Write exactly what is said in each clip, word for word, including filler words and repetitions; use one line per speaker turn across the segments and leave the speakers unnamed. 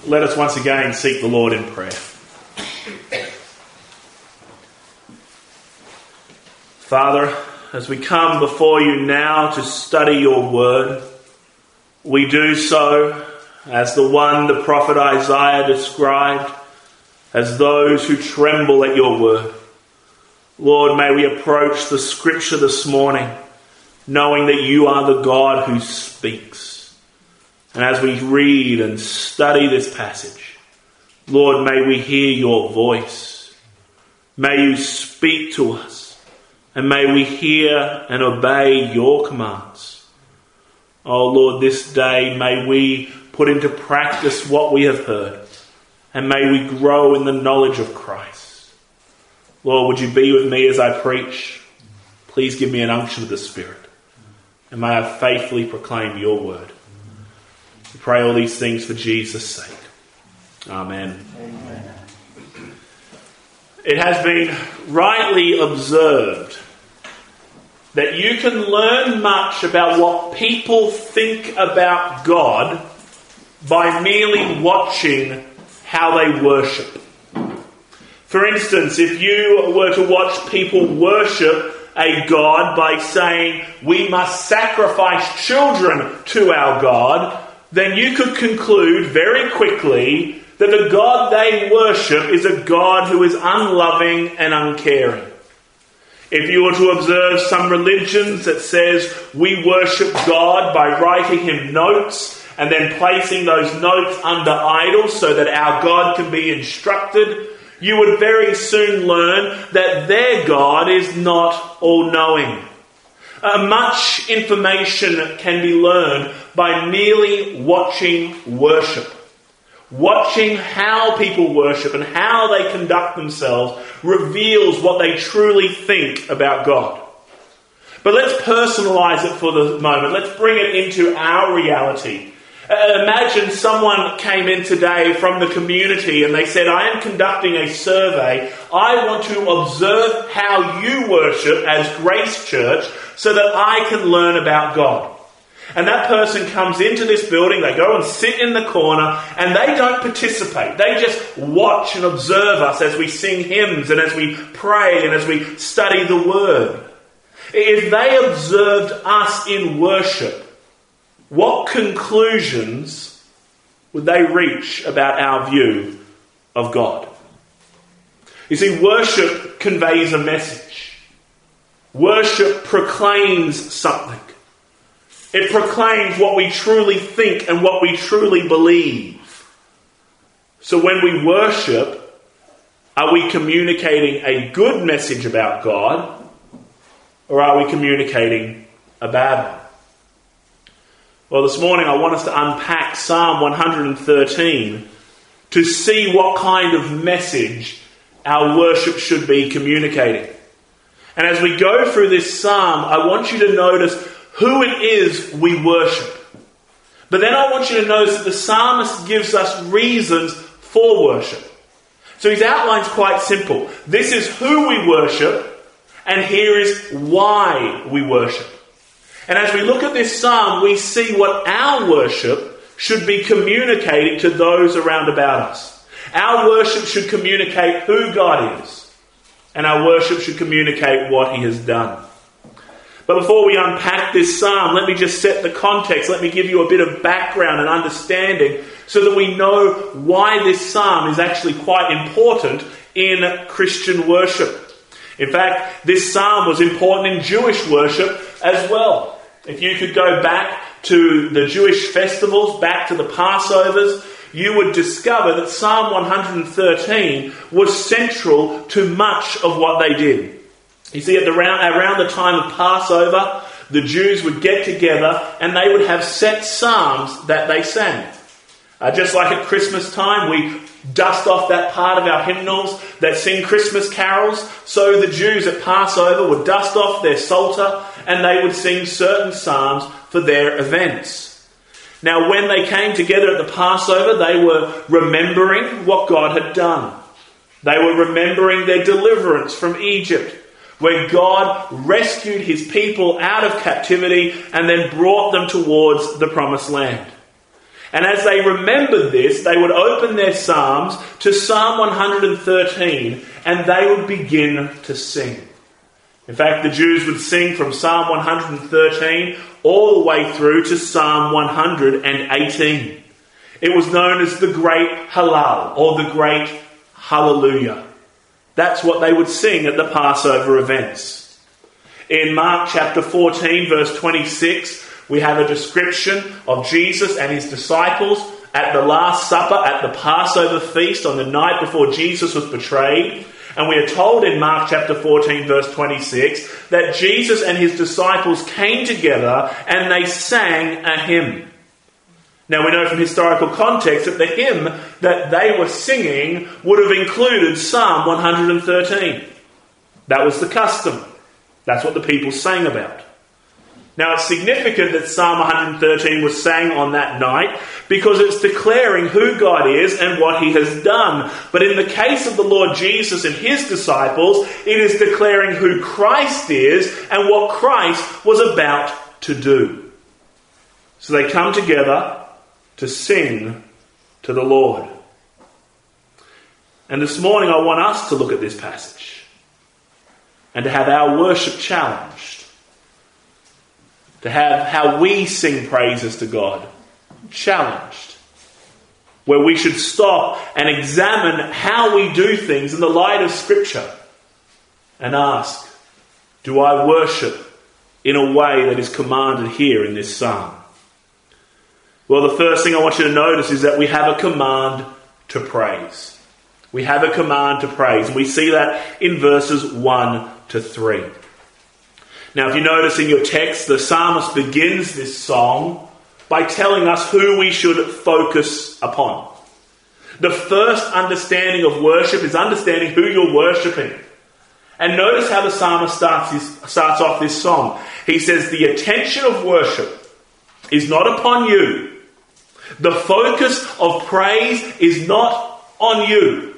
Let us once again seek the Lord in prayer. Father, as we come before you now to study your word, we do so as the one the prophet Isaiah described, as those who tremble at your word. Lord, may we approach the scripture this morning knowing that you are the God who speaks. And as we read and study this passage, Lord, may we hear your voice. May you speak to us, and may we hear and obey your commands. Oh Lord, this day may we put into practice what we have heard, and may we grow in the knowledge of Christ. Lord, would you be with me as I preach? Please give me an unction of the Spirit, and may I faithfully proclaim your word. We pray all these things for Jesus' sake. Amen. Amen. It has been rightly observed that you can learn much about what people think about God by merely watching how they worship. For instance, if you were to watch people worship a God by saying, we must sacrifice children to our God, then you could conclude very quickly that the God they worship is a God who is unloving and uncaring. If you were to observe some religions that says we worship God by writing him notes and then placing those notes under idols so that our God can be instructed, you would very soon learn that their God is not all-knowing. Uh, much information can be learned by merely watching worship. Watching how people worship and how they conduct themselves reveals what they truly think about God. But let's personalize it for the moment. Let's bring it into our reality. Uh, imagine someone came in today from the community and they said, I am conducting a survey. I want to observe how you worship as Grace Church so that I can learn about God. And that person comes into this building, they go and sit in the corner, and they don't participate. They just watch and observe us as we sing hymns and as we pray and as we study the Word. If they observed us in worship, what conclusions would they reach about our view of God? You see, worship conveys a message. Worship proclaims something. It proclaims what we truly think and what we truly believe. So when we worship, are we communicating a good message about God, or are we communicating a bad one? Well, this morning I want us to unpack Psalm one thirteen to see what kind of message our worship should be communicating. And as we go through this psalm, I want you to notice who it is we worship. But then I want you to notice that the psalmist gives us reasons for worship. So his outline's quite simple. This is who we worship, and here is why we worship. And as we look at this psalm, we see what our worship should be communicating to those around about us. Our worship should communicate who God is, and our worship should communicate what he has done. But before we unpack this psalm, let me just set the context. Let me give you a bit of background and understanding so that we know why this psalm is actually quite important in Christian worship. In fact, this psalm was important in Jewish worship as well. If you could go back to the Jewish festivals, back to the Passovers, you would discover that Psalm one thirteen was central to much of what they did. You see, at the round, around the time of Passover, the Jews would get together and they would have set psalms that they sang. Uh, just like at Christmas time, we dust off that part of our hymnals that sing Christmas carols. So the Jews at Passover would dust off their psalter and they would sing certain psalms for their events. Now, when they came together at the Passover, they were remembering what God had done. They were remembering their deliverance from Egypt, where God rescued his people out of captivity and then brought them towards the promised land. And as they remembered this, they would open their psalms to Psalm one hundred thirteen, and they would begin to sing. In fact, the Jews would sing from Psalm one hundred thirteen all the way through to Psalm one hundred eighteen. It was known as the Great Hallel, or the Great Hallelujah. That's what they would sing at the Passover events. In Mark chapter fourteen, verse twenty-six, we have a description of Jesus and his disciples at the Last Supper, at the Passover feast on the night before Jesus was betrayed. And we are told in Mark chapter fourteen, verse twenty-six, that Jesus and his disciples came together and they sang a hymn. Now we know from historical context that the hymn that they were singing would have included Psalm one hundred thirteen. That was the custom. That's what the people sang about. Now it's significant that Psalm one hundred thirteen was sang on that night because it's declaring who God is and what he has done. But in the case of the Lord Jesus and his disciples, it is declaring who Christ is and what Christ was about to do. So they come together to sing to the Lord. And this morning I want us to look at this passage and to have our worship challenged. To have how we sing praises to God challenged. Where we should stop and examine how we do things in the light of Scripture and ask, do I worship in a way that is commanded here in this psalm? Well, the first thing I want you to notice is that we have a command to praise. We have a command to praise. And we see that in verses one to three. Now, if you notice in your text, the psalmist begins this song by telling us who we should focus upon. The first understanding of worship is understanding who you're worshipping. And notice how the psalmist starts, his, starts off this song. He says, the attention of worship is not upon you. The focus of praise is not on you.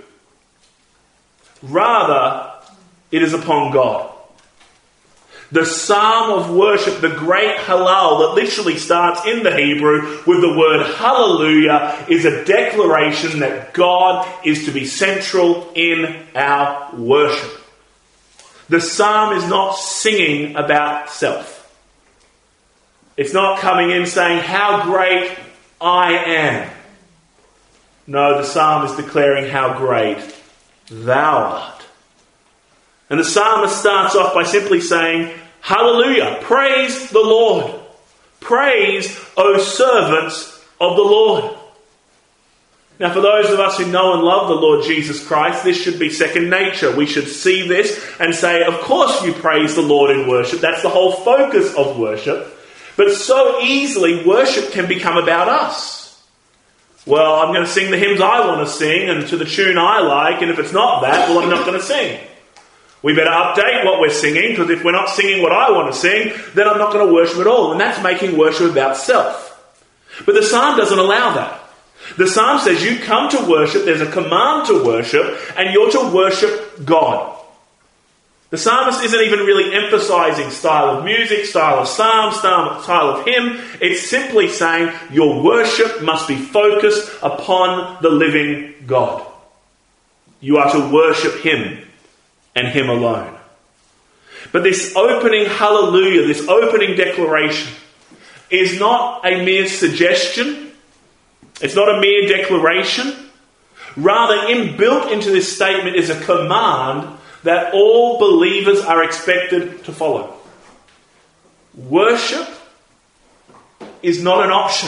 Rather, it is upon God. The psalm of worship, the great Hallel, that literally starts in the Hebrew with the word hallelujah, is a declaration that God is to be central in our worship. The psalm is not singing about self. It's not coming in saying, how great I am. No, the psalm is declaring how great thou art. And the psalmist starts off by simply saying, hallelujah, praise the Lord. Praise, O servants of the Lord. Now, for those of us who know and love the Lord Jesus Christ, this should be second nature. We should see this and say, of course you praise the Lord in worship. That's the whole focus of worship. But so easily, worship can become about us. Well, I'm going to sing the hymns I want to sing and to the tune I like, and if it's not that, well, I'm not going to sing. We better update what we're singing, because if we're not singing what I want to sing, then I'm not going to worship at all. And that's making worship about self. But the psalm doesn't allow that. The psalm says you come to worship, there's a command to worship, and you're to worship God. The psalmist isn't even really emphasizing style of music, style of psalm, style of hymn. It's simply saying your worship must be focused upon the living God. You are to worship him and him alone. But this opening hallelujah, this opening declaration, is not a mere suggestion. It's not a mere declaration. Rather, inbuilt into this statement is a command that all believers are expected to follow. Worship is not an option.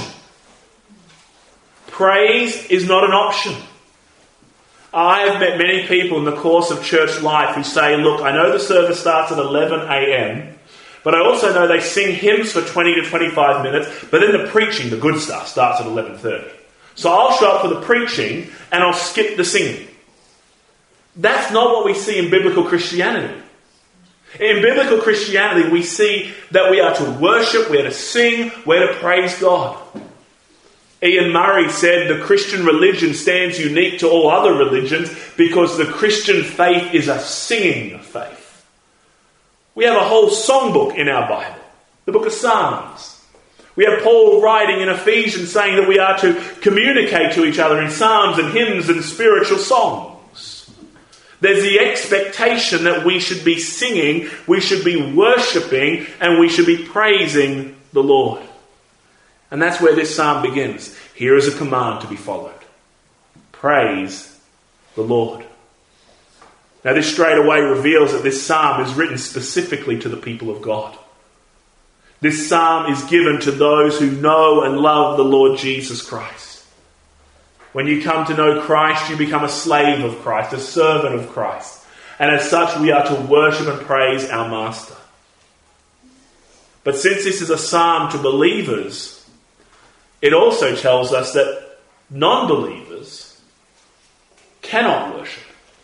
Praise is not an option. I have met many people in the course of church life who say, look, I know the service starts at eleven a.m, but I also know they sing hymns for twenty to twenty-five minutes, but then the preaching, the good stuff, starts at eleven thirty. So I'll show up for the preaching and I'll skip the singing. That's not what we see in biblical Christianity. In biblical Christianity, we see that we are to worship, we are to sing, we are to praise God. Ian Murray said the Christian religion stands unique to all other religions because the Christian faith is a singing faith. We have a whole songbook in our Bible, the book of Psalms, We have Paul writing in Ephesians saying that we are to communicate to each other in psalms and hymns and spiritual songs. There's the expectation that we should be singing, we should be worshipping, and we should be praising the Lord. And that's where this psalm begins. Here is a command to be followed. Praise the Lord. Now this straight away reveals that this psalm is written specifically to the people of God. This psalm is given to those who know and love the Lord Jesus Christ. When you come to know Christ, you become a slave of Christ, a servant of Christ. And as such, we are to worship and praise our Master. But since this is a psalm to believers, it also tells us that non-believers cannot worship.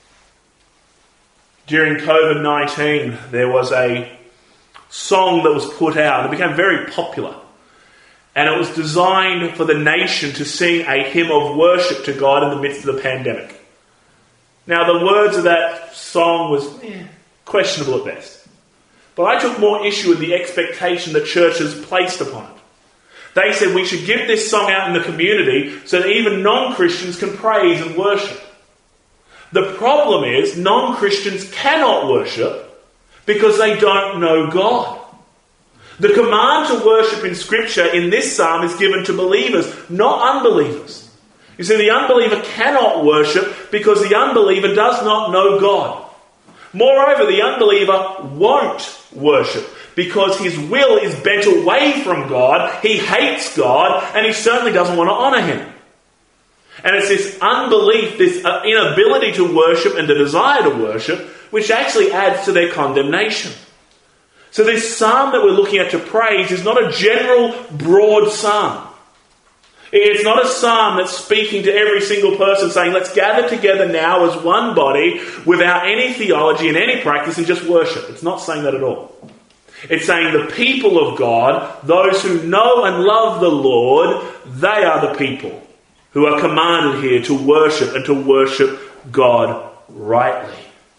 During covid nineteen, there was a song that was put out. It became very popular. And it was designed for the nation to sing a hymn of worship to God in the midst of the pandemic. Now, the words of that song was eh, questionable at best. But I took more issue with the expectation that churches placed upon it. They said we should give this song out in the community so that even non-Christians can praise and worship. The problem is non-Christians cannot worship because they don't know God. The command to worship in Scripture in this psalm is given to believers, not unbelievers. You see, the unbeliever cannot worship because the unbeliever does not know God. Moreover, the unbeliever won't worship because his will is bent away from God, he hates God, and he certainly doesn't want to honour Him. And it's this unbelief, this inability to worship and the desire to worship, which actually adds to their condemnation. So this psalm that we're looking at to praise is not a general, broad psalm. It's not a psalm that's speaking to every single person saying, let's gather together now as one body without any theology and any practice and just worship. It's not saying that at all. It's saying the people of God, those who know and love the Lord, they are the people who are commanded here to worship and to worship God rightly.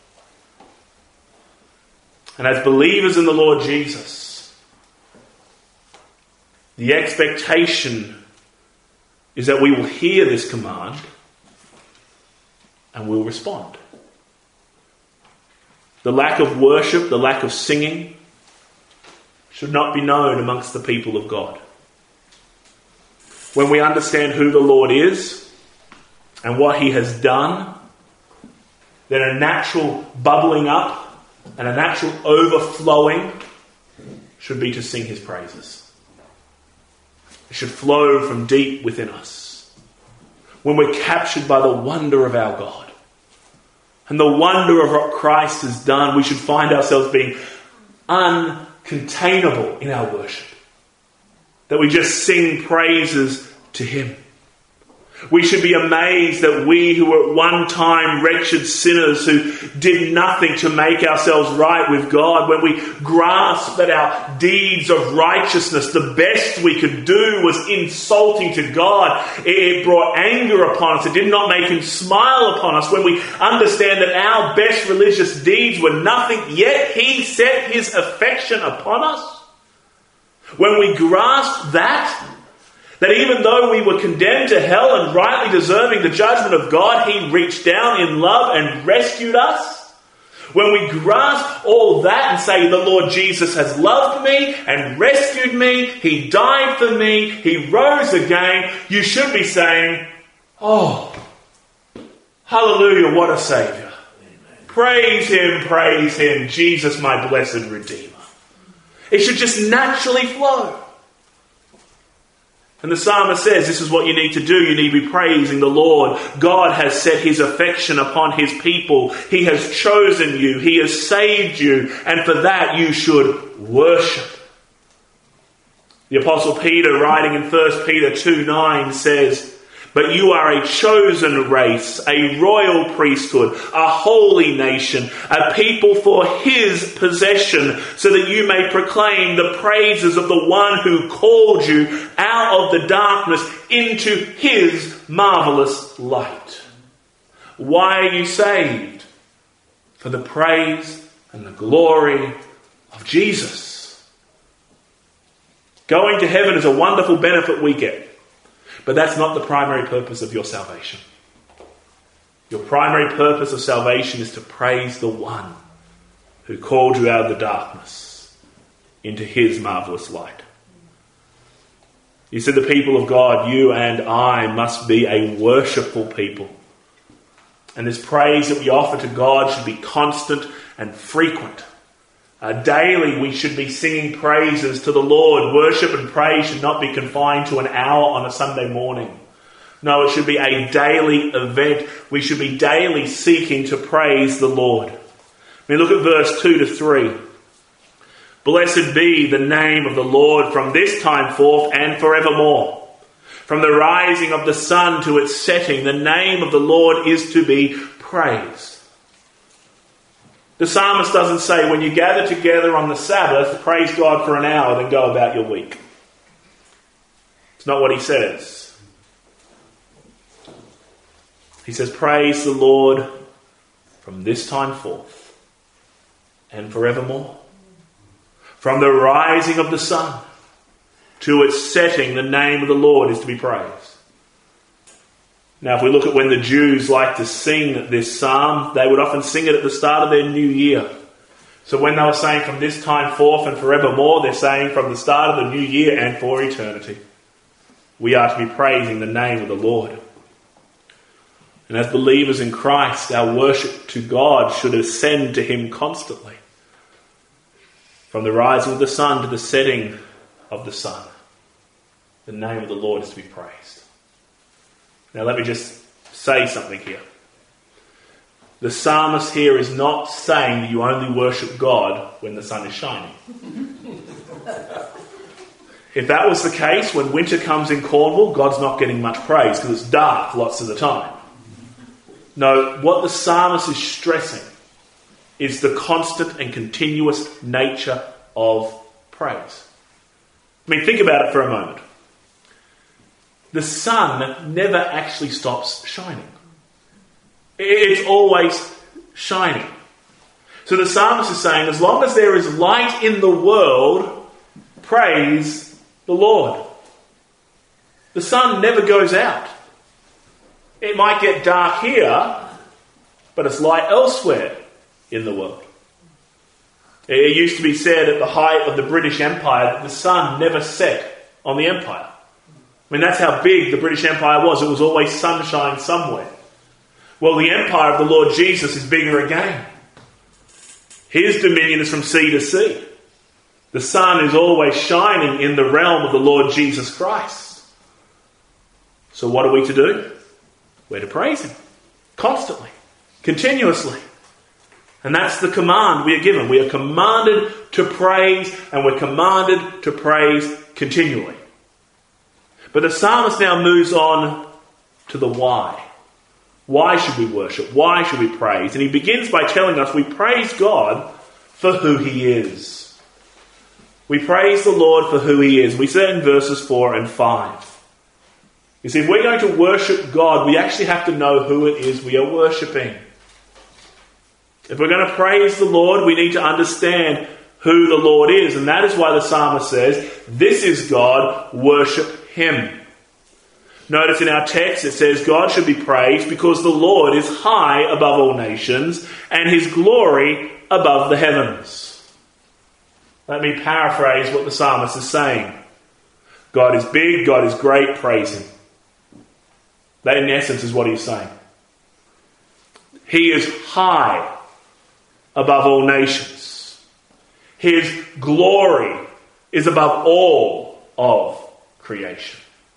And as believers in the Lord Jesus, the expectation is that we will hear this command and we'll respond. The lack of worship, the lack of singing should not be known amongst the people of God. When we understand who the Lord is and what He has done, then a natural bubbling up and a natural overflowing should be to sing His praises. It should flow from deep within us. When we're captured by the wonder of our God and the wonder of what Christ has done, we should find ourselves being uncontainable in our worship. That we just sing praises to Him. We should be amazed that we who were at one time wretched sinners who did nothing to make ourselves right with God, when we grasp that our deeds of righteousness, the best we could do was insulting to God. It brought anger upon us. It did not make Him smile upon us. When we understand that our best religious deeds were nothing, yet He set His affection upon us. When we grasp that, that even though we were condemned to hell and rightly deserving the judgment of God, He reached down in love and rescued us. When we grasp all that and say, the Lord Jesus has loved me and rescued me, He died for me, He rose again, you should be saying, oh, hallelujah, what a Saviour. Amen. Praise Him, praise Him, Jesus my blessed Redeemer. It should just naturally flow. And the psalmist says this is what you need to do. You need to be praising the Lord. God has set His affection upon His people. He has chosen you. He has saved you. And for that you should worship. The Apostle Peter, writing in First Peter two nine, says, but you are a chosen race, a royal priesthood, a holy nation, a people for His possession, so that you may proclaim the praises of the one who called you out of the darkness into His marvelous light. Why are you saved? For the praise and the glory of Jesus. Going to heaven is a wonderful benefit we get. But that's not the primary purpose of your salvation. Your primary purpose of salvation is to praise the one who called you out of the darkness into his marvellous light. You said the people of God, you and I, must be a worshipful people. And this praise that we offer to God should be constant and frequent. Uh, daily we should be singing praises to the Lord. Worship and praise should not be confined to an hour on a Sunday morning. No, it should be a daily event. We should be daily seeking to praise the Lord. I mean, look at verse two to three. Blessed be the name of the Lord from this time forth and forevermore. From the rising of the sun to its setting, the name of the Lord is to be praised. The psalmist doesn't say, when you gather together on the Sabbath, praise God for an hour, then go about your week. It's not what he says. He says, praise the Lord from this time forth and forevermore. From the rising of the sun to its setting, the name of the Lord is to be praised. Now, if we look at when the Jews like to sing this psalm, they would often sing it at the start of their new year. So when they were saying from this time forth and forevermore, they're saying from the start of the new year and for eternity. We are to be praising the name of the Lord. And as believers in Christ, our worship to God should ascend to him constantly. From the rising of the sun to the setting of the sun, the name of the Lord is to be praised. Now let me just say something here. The psalmist here is not saying that you only worship God when the sun is shining. If that was the case, when winter comes in Cornwall, God's not getting much praise because it's dark lots of the time. No, what the psalmist is stressing is the constant and continuous nature of praise. I mean, think about it for a moment. The sun never actually stops shining. It's always shining. So the psalmist is saying, as long as there is light in the world, praise the Lord. The sun never goes out. It might get dark here, but it's light elsewhere in the world. It used to be said at the height of the British Empire that the sun never set on the empire. I mean, that's how big the British Empire was. It was always sunshine somewhere. Well, the empire of the Lord Jesus is bigger again. His dominion is from sea to sea. The sun is always shining in the realm of the Lord Jesus Christ. So what are we to do? We're to praise him constantly, continuously. And that's the command we are given. We are commanded to praise, and we're commanded to praise continually. But the psalmist now moves on to the why. Why should we worship? Why should we praise? And he begins by telling us we praise God for who he is. We praise the Lord for who he is. We say it in verses four and five. You see, if we're going to worship God, we actually have to know who it is we are worshipping. If we're going to praise the Lord, we need to understand who the Lord is. And that is why the psalmist says, this is God, worship him. Notice in our text it says God should be praised because the Lord is high above all nations and his glory above the heavens. Let me paraphrase what the psalmist is saying. God is big, God is great, praise him. That in essence is what he's saying. He is high above all nations. His glory is above all of creation.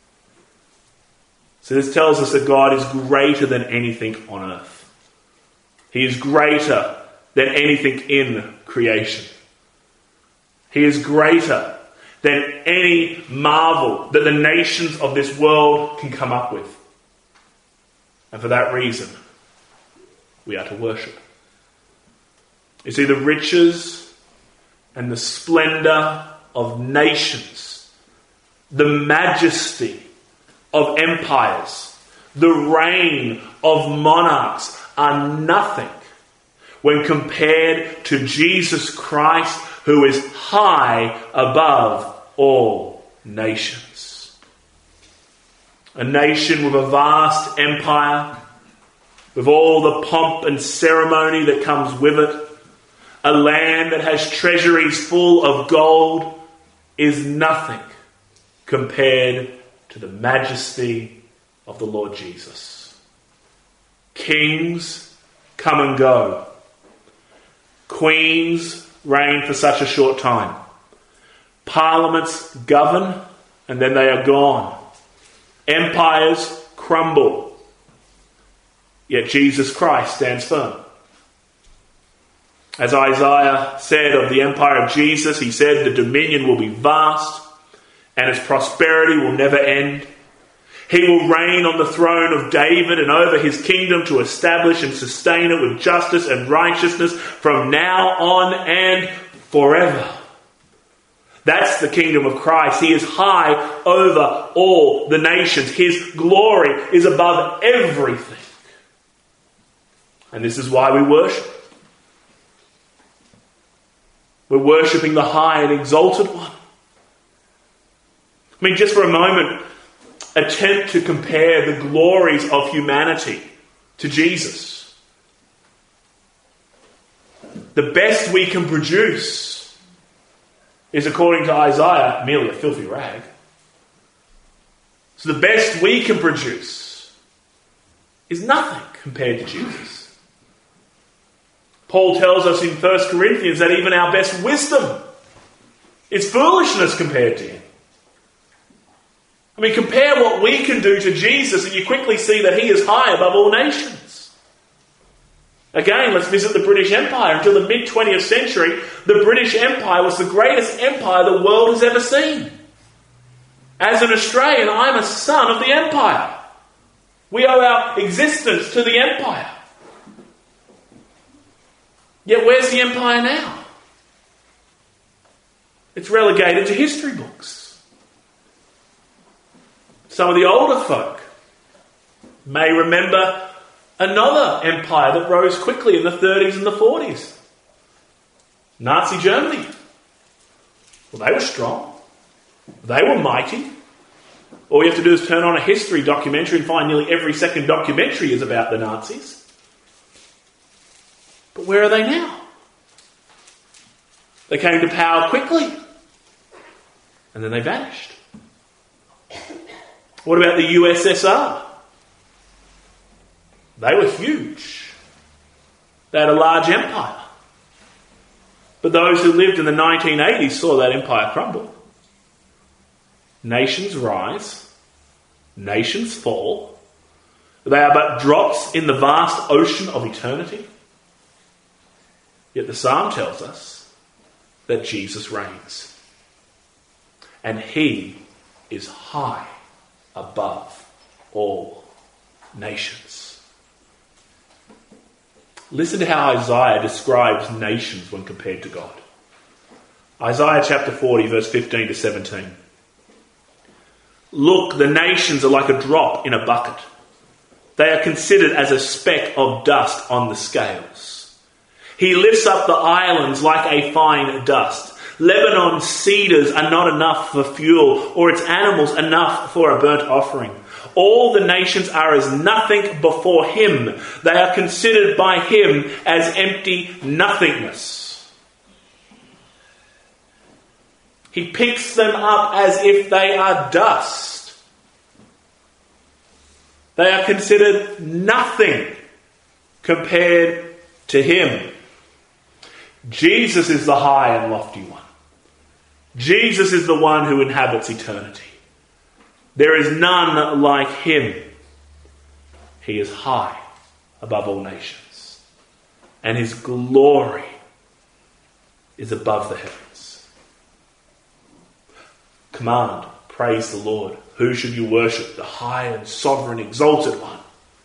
So this tells us that God is greater than anything on earth. He is greater than anything in creation. He is greater than any marvel that the nations of this world can come up with. And for that reason, we are to worship. You see, the riches and the splendour of nations, the majesty of empires, the reign of monarchs are nothing when compared to Jesus Christ, who is high above all nations. A nation with a vast empire, with all the pomp and ceremony that comes with it. A land that has treasuries full of gold is nothing compared to the majesty of the Lord Jesus. Kings come and go. Queens reign for such a short time. Parliaments govern and then they are gone. Empires crumble. Yet Jesus Christ stands firm. As Isaiah said of the empire of Jesus, he said the dominion will be vast and its prosperity will never end. He will reign on the throne of David and over his kingdom to establish and sustain it with justice and righteousness from now on and forever. That's the kingdom of Christ. He is high over all the nations. His glory is above everything. And this is why we worship. We're worshipping the high and exalted one. I mean, just for a moment, attempt to compare the glories of humanity to Jesus. The best we can produce is, according to Isaiah, merely a filthy rag. So the best we can produce is nothing compared to Jesus. Paul tells us in First Corinthians that even our best wisdom is foolishness compared to him. I mean, compare what we can do to Jesus and you quickly see that he is high above all nations. Again, let's visit the British Empire. Until the mid-twentieth century, the British Empire was the greatest empire the world has ever seen. As an Australian, I'm a son of the empire. We owe our existence to the empire. Yet where's the empire now? It's relegated to history books. Some of the older folk may remember another empire that rose quickly in the thirties and the forties. Nazi Germany. Well, they were strong. They were mighty. All you have to do is turn on a history documentary and find nearly every second documentary is about the Nazis. But where are they now? They came to power quickly and then they vanished. What about the U S S R? They were huge. They had a large empire. But those who lived in the nineteen eighties saw that empire crumble. Nations rise. Nations fall. They are but drops in the vast ocean of eternity. Yet the psalm tells us that Jesus reigns. And he is high above all nations. Listen to how Isaiah describes nations when compared to God. Isaiah chapter forty, verse fifteen to seventeen. Look, the nations are like a drop in a bucket. They are considered as a speck of dust on the scales. He lifts up the islands like a fine dust. Lebanon's cedars are not enough for fuel, or its animals enough for a burnt offering. All the nations are as nothing before him. They are considered by him as empty nothingness. He picks them up as if they are dust. They are considered nothing compared to him. Jesus is the high and lofty one. Jesus is the one who inhabits eternity. There is none like him. He is high above all nations, and his glory is above the heavens. Command, praise the Lord. Who should you worship? The high and sovereign, exalted one.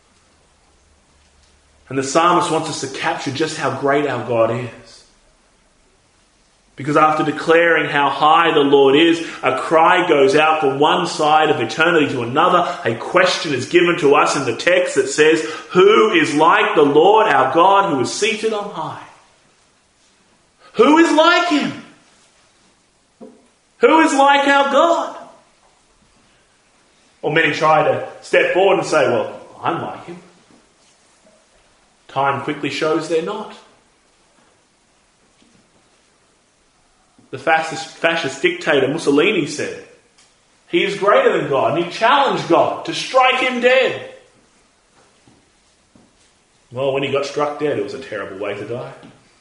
And the psalmist wants us to capture just how great our God is. Because after declaring how high the Lord is, a cry goes out from one side of eternity to another. A question is given to us in the text that says, who is like the Lord our God who is seated on high? Who is like him? Who is like our God? Or many try to step forward and say, well, I'm like him. Time quickly shows they're not. The fascist, fascist dictator Mussolini said, he is greater than God, and he challenged God to strike him dead. Well, when he got struck dead, it was a terrible way to die.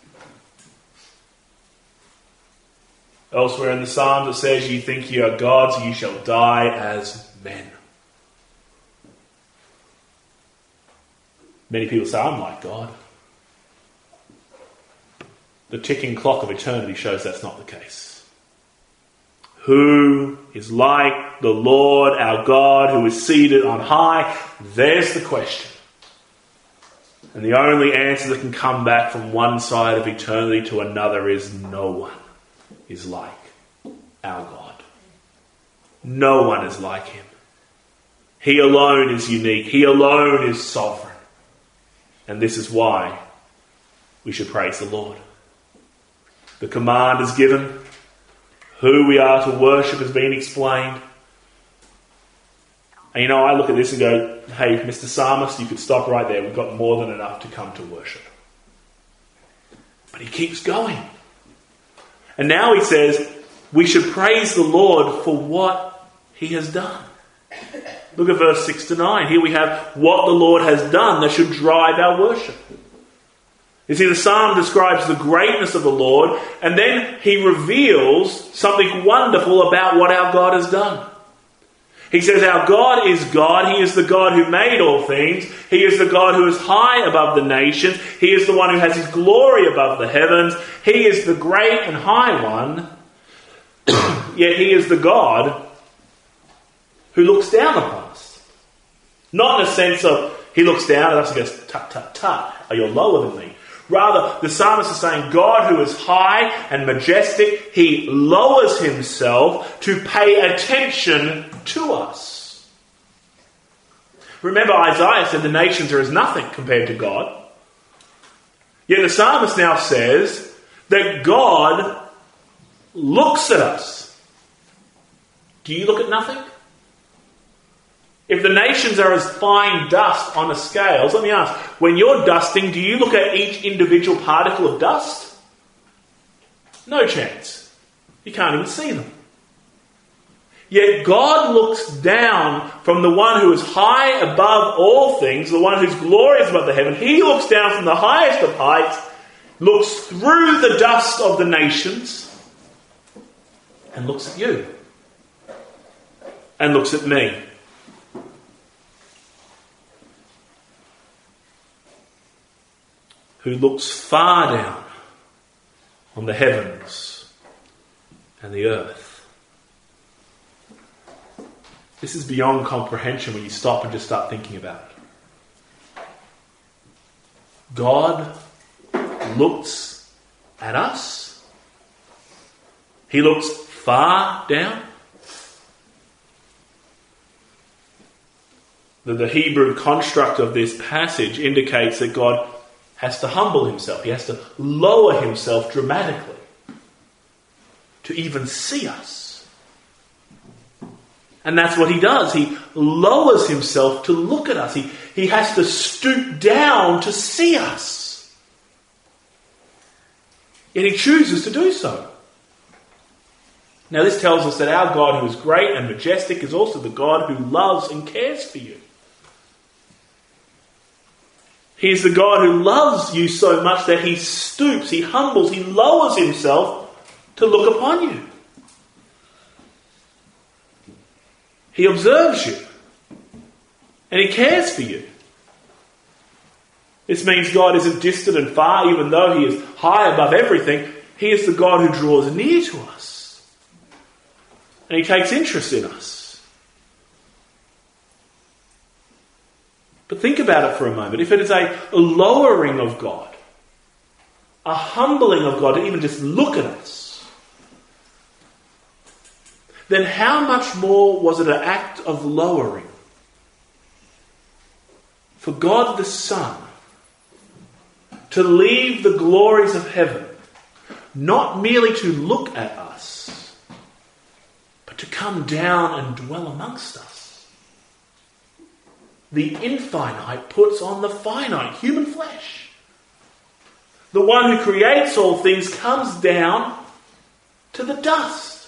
Elsewhere in the Psalms it says, ye think ye are gods, ye shall die as men. Many people say, I'm like God. The ticking clock of eternity shows that's not the case. Who is like the Lord our God, who is seated on high? There's the question. And the only answer that can come back from one side of eternity to another is no one is like our God. No one is like him. He alone is unique. He alone is sovereign. And this is why we should praise the Lord. The command is given. Who we are to worship has been explained. And you know, I look at this and go, hey, Mister Psalmist, you could stop right there. We've got more than enough to come to worship. But he keeps going. And now he says, we should praise the Lord for what he has done. Look at verse six to nine. Here we have what the Lord has done that should drive our worship. You see, the psalm describes the greatness of the Lord, and then he reveals something wonderful about what our God has done. He says our God is God. He is the God who made all things. He is the God who is high above the nations. He is the one who has his glory above the heavens. He is the great and high one. Yet he is the God who looks down upon us. Not in a sense of he looks down at us and goes, tut, tut, tut, are you lower than me? Rather, the psalmist is saying God who is high and majestic, he lowers himself to pay attention to us. Remember, Isaiah said the nations are as nothing compared to God. Yet the psalmist now says that God looks at us. Do you look at nothing? If the nations are as fine dust on a scale, let me ask, when you're dusting, do you look at each individual particle of dust? No chance. You can't even see them. Yet God looks down from the one who is high above all things, the one whose glory is above the heaven. He looks down from the highest of heights, looks through the dust of the nations, and looks at you. And looks at me. Who looks far down on the heavens and the earth. This is beyond comprehension when you stop and just start thinking about it. God looks at us. He looks far down. The, the Hebrew construct of this passage indicates that God has to humble himself. He has to lower himself dramatically to even see us. And that's what he does. He lowers himself to look at us. He, he has to stoop down to see us. Yet he chooses to do so. Now this tells us that our God, who is great and majestic, is also the God who loves and cares for you. He is the God who loves you so much that he stoops, he humbles, he lowers himself to look upon you. He observes you. And he cares for you. This means God isn't distant and far, even though he is high above everything. He is the God who draws near to us. And he takes interest in us. But think about it for a moment. If it is a lowering of God, a humbling of God to even just look at us, then how much more was it an act of lowering for God the Son to leave the glories of heaven, not merely to look at us, but to come down and dwell amongst us? the infinite puts on the finite, human flesh. The one who creates all things comes down to the dust.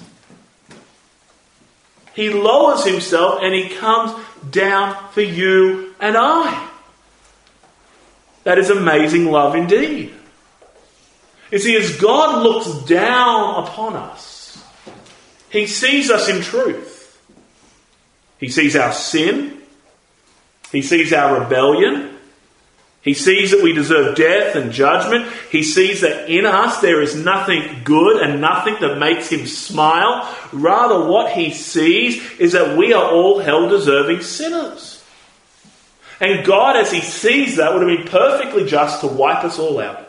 He lowers himself and he comes down for you and I. That is amazing love indeed. You see, as God looks down upon us, he sees us in truth. He sees our sin. He sees our rebellion. He sees that we deserve death and judgment. He sees that in us there is nothing good and nothing that makes him smile. Rather, what he sees is that we are all hell-deserving sinners. And God, as he sees that, would have been perfectly just to wipe us all out.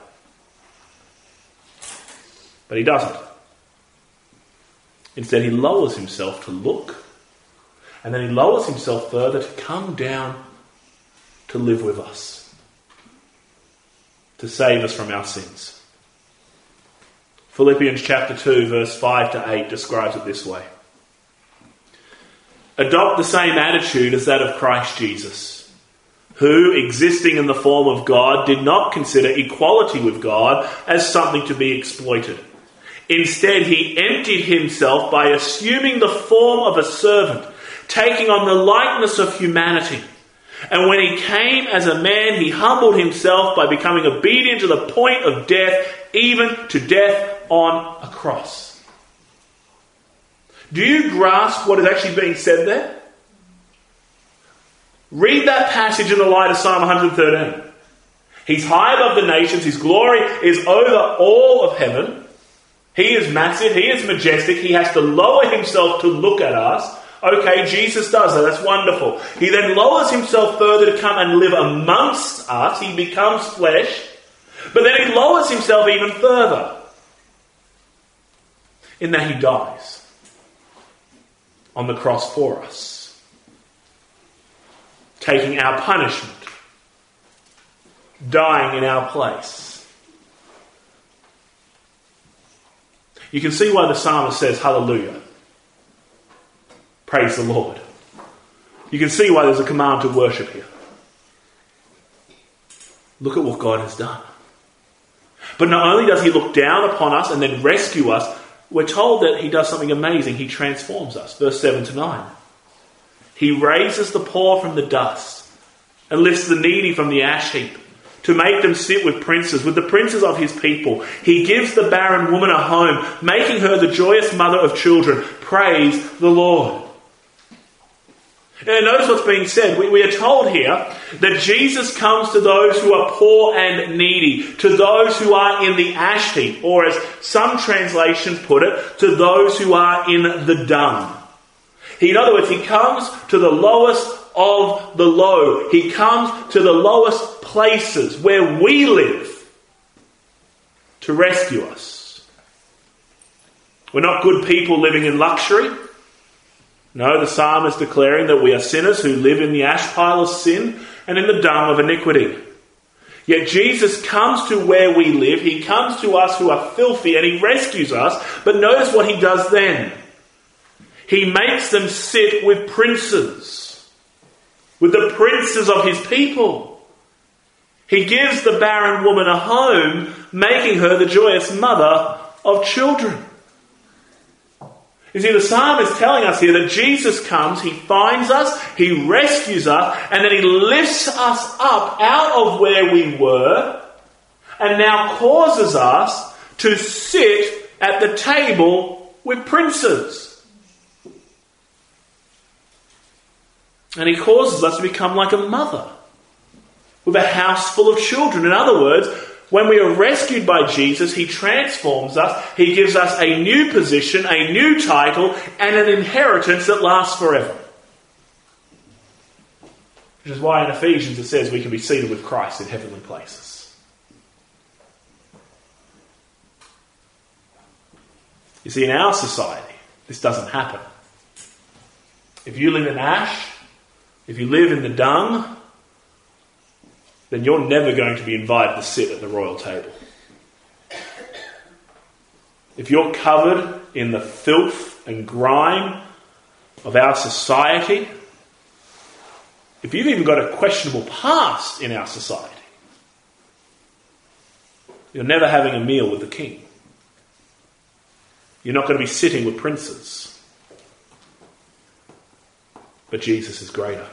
But he doesn't. Instead, he lowers himself to look. And then he lowers himself further to come down to live with us. To save us from our sins. Philippians chapter two, verse five to eight describes it this way. Adopt the same attitude as that of Christ Jesus, who, existing in the form of God, did not consider equality with God as something to be exploited. Instead, he emptied himself by assuming the form of a servant, taking on the likeness of humanity. And when he came as a man, he humbled himself by becoming obedient to the point of death, even to death on a cross. Do you grasp what is actually being said there? Read that passage in the light of Psalm one thirteen. He's high above the nations. His glory is over all of heaven. He is massive. He is majestic. He has to lower himself to look at us. Okay, Jesus does that. That's wonderful. He then lowers himself further to come and live amongst us. He becomes flesh. But then he lowers himself even further in that he dies on the cross for us, taking our punishment, dying in our place. You can see why the psalmist says, hallelujah. Praise the Lord. You can see why there's a command to worship here. Look at what God has done. But not only does he look down upon us and then rescue us, we're told that he does something amazing. He transforms us. Verse seven to nine. He raises the poor from the dust and lifts the needy from the ash heap, to make them sit with princes, with the princes of his people. He gives the barren woman a home, making her the joyous mother of children. Praise the Lord. And notice what's being said. We, we are told here that Jesus comes to those who are poor and needy, to those who are in the ash heap, or as some translations put it, to those who are in the dung. He, in other words, he comes to the lowest of the low. He comes to the lowest places where we live to rescue us. We're not good people living in luxury. No, the psalm is declaring that we are sinners who live in the ash pile of sin and in the dung of iniquity. Yet Jesus comes to where we live. He comes to us who are filthy and he rescues us. But notice what he does then. He makes them sit with princes, with the princes of his people. He gives the barren woman a home, making her the joyous mother of children. You see, the psalm is telling us here that Jesus comes, he finds us, he rescues us, and then he lifts us up out of where we were, and now causes us to sit at the table with princes. And he causes us to become like a mother with a house full of children. In other words, when we are rescued by Jesus, he transforms us. He gives us a new position, a new title, and an inheritance that lasts forever. Which is why in Ephesians it says we can be seated with Christ in heavenly places. You see, in our society, this doesn't happen. If you live in ash, if you live in the dung, then you're never going to be invited to sit at the royal table. If you're covered in the filth and grime of our society, if you've even got a questionable past in our society, you're never having a meal with the king. You're not going to be sitting with princes. But Jesus is greater.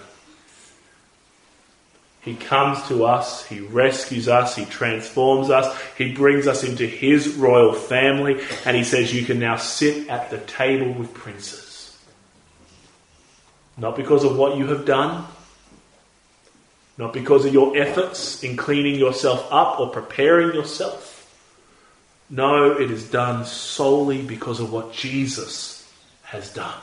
He comes to us, he rescues us, he transforms us, he brings us into his royal family, and he says you can now sit at the table with princes. Not because of what you have done, not because of your efforts in cleaning yourself up or preparing yourself. No, it is done solely because of what Jesus has done.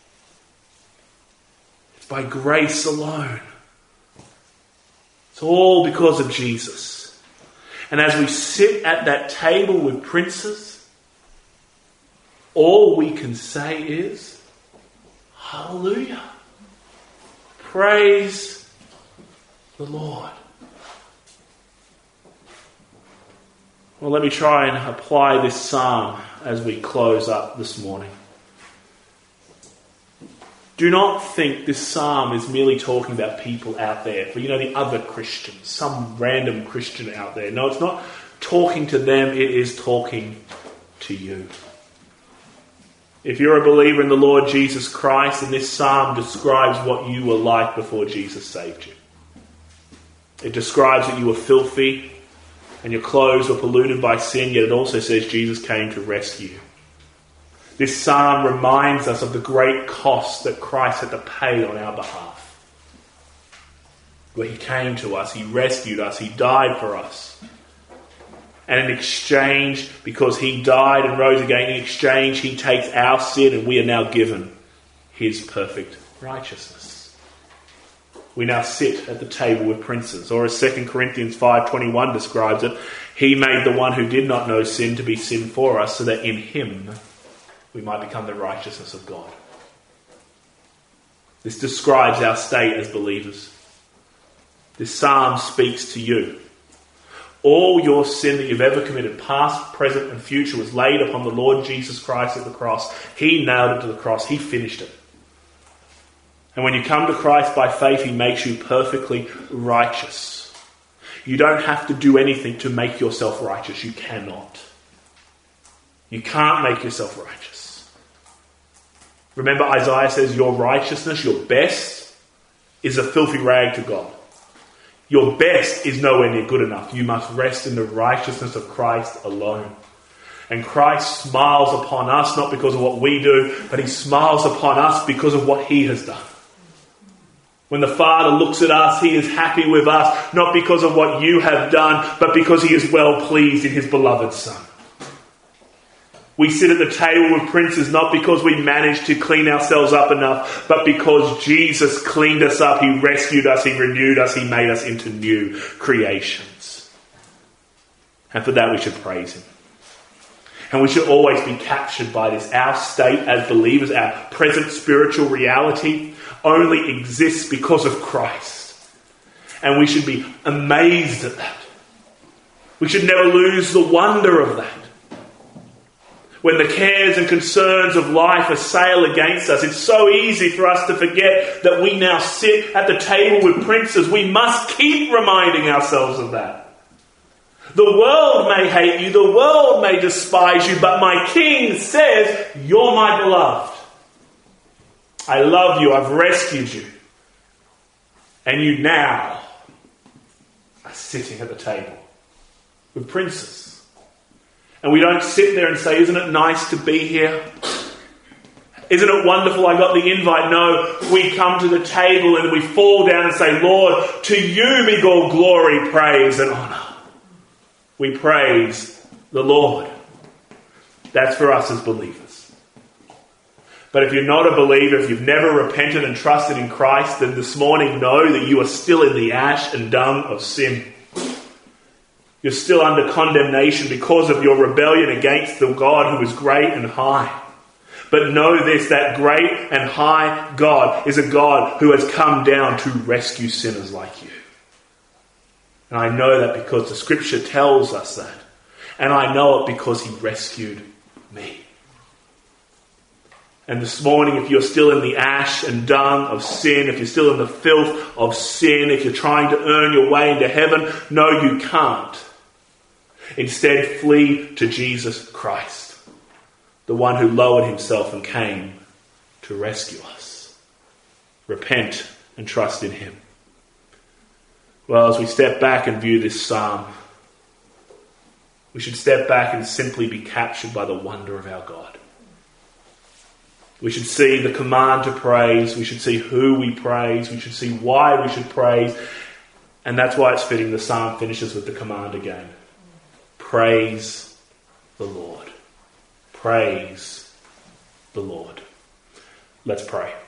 It's by grace alone. It's all because of Jesus. And as we sit at that table with princes, all we can say is, hallelujah. Praise the Lord. Well, let me try and apply this psalm as we close up this morning. Do not think this psalm is merely talking about people out there, for you know, the other Christians, some random Christian out there. No, it's not talking to them, it is talking to you. If you're a believer in the Lord Jesus Christ, then this psalm describes what you were like before Jesus saved you. It describes that you were filthy and your clothes were polluted by sin, yet it also says Jesus came to rescue you. This psalm reminds us of the great cost that Christ had to pay on our behalf. Where he came to us, he rescued us, he died for us. And in exchange, because he died and rose again, in exchange he takes our sin and we are now given his perfect righteousness. We now sit at the table with princes. Or as Second Corinthians five twenty-one describes it, he made the one who did not know sin to be sin for us, so that in him we might become the righteousness of God. This describes our state as believers. This psalm speaks to you. All your sin that you've ever committed, past, present and future, was laid upon the Lord Jesus Christ at the cross. He nailed it to the cross. He finished it. And when you come to Christ by faith, he makes you perfectly righteous. You don't have to do anything to make yourself righteous. You cannot. You can't make yourself righteous. Remember, Isaiah says your righteousness, your best, is a filthy rag to God. Your best is nowhere near good enough. You must rest in the righteousness of Christ alone. And Christ smiles upon us, not because of what we do, but he smiles upon us because of what he has done. When the Father looks at us, he is happy with us, not because of what you have done, but because he is well pleased in his beloved Son. We sit at the table with princes not because we managed to clean ourselves up enough, but because Jesus cleaned us up, he rescued us, he renewed us, he made us into new creations. And for that we should praise him. And we should always be captured by this. Our state as believers, our present spiritual reality, only exists because of Christ. And we should be amazed at that. We should never lose the wonder of that. When the cares and concerns of life assail against us, it's so easy for us to forget that we now sit at the table with princes. We must keep reminding ourselves of that. The world may hate you, the world may despise you, but my King says, you're my beloved. I love you, I've rescued you. And you now are sitting at the table with princes. And we don't sit there and say, isn't it nice to be here? Isn't it wonderful I got the invite? No, we come to the table and we fall down and say, Lord, to you be all glory, praise and honour. We praise the Lord. That's for us as believers. But if you're not a believer, if you've never repented and trusted in Christ, then this morning know that you are still in the ash and dung of sin. You're still under condemnation because of your rebellion against the God who is great and high. But know this, that great and high God is a God who has come down to rescue sinners like you. And I know that because the scripture tells us that. And I know it because he rescued me. And this morning, if you're still in the ash and dung of sin, if you're still in the filth of sin, if you're trying to earn your way into heaven, no, you can't. Instead, flee to Jesus Christ, the one who lowered himself and came to rescue us. Repent and trust in him. Well, as we step back and view this psalm, we should step back and simply be captured by the wonder of our God. We should see the command to praise. We should see who we praise. We should see why we should praise. And that's why it's fitting the psalm finishes with the command again. Praise the Lord. Praise the Lord. Let's pray.